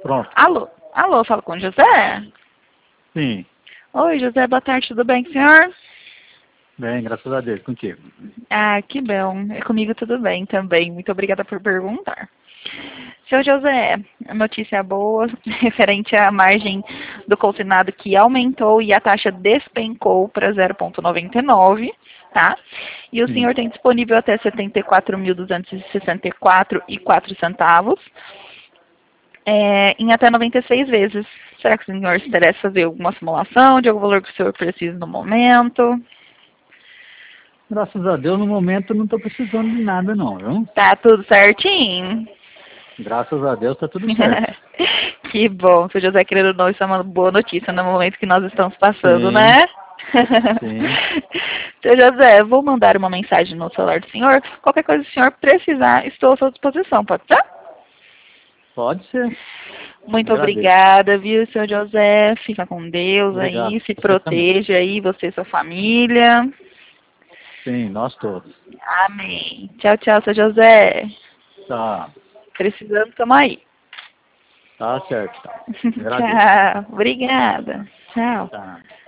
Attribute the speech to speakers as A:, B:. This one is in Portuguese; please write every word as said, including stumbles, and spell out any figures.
A: Pronto.
B: Alô? Alô, falo com o José?
A: Sim.
B: Oi, José, boa tarde, tudo bem, senhor?
A: Bem, graças a Deus, contigo.
B: Ah, que bom. É comigo tudo bem também. Muito obrigada por perguntar. Seu José, a notícia boa referente à margem do consignado que aumentou e a taxa despencou para zero vírgula noventa e nove, tá? E o
A: Sim.
B: senhor tem disponível até setenta e quatro mil duzentos e sessenta e quatro e quatro centavos, é, em até noventa e seis vezes. Será que o senhor se interessa fazer alguma simulação de algum valor que o senhor precisa no momento?
A: Graças a Deus, no momento, eu não estou precisando de nada, não, viu?
B: Tá tudo certinho?
A: Graças a Deus, está tudo certo.
B: Que bom, seu José, querendo ou não, isso é uma boa notícia no momento que nós estamos passando,
A: Sim,
B: né?
A: sim.
B: Seu José, vou mandar uma mensagem no celular do senhor. Qualquer coisa que o senhor precisar, estou à sua disposição, pode ser?
A: Pode ser.
B: Muito
A: Agradeço.
B: obrigada, viu, seu José? Fica com Deus
A: Obrigado.
B: aí, se
A: Você também.
B: proteja aí, você e sua família.
A: Sim, nós todos.
B: Amém. Tchau, tchau, seu José.
A: Tá.
B: Precisando, tamo aí.
A: Tá certo, tá. Agradeço.
B: Tchau. Obrigada. Tchau.
A: Tá.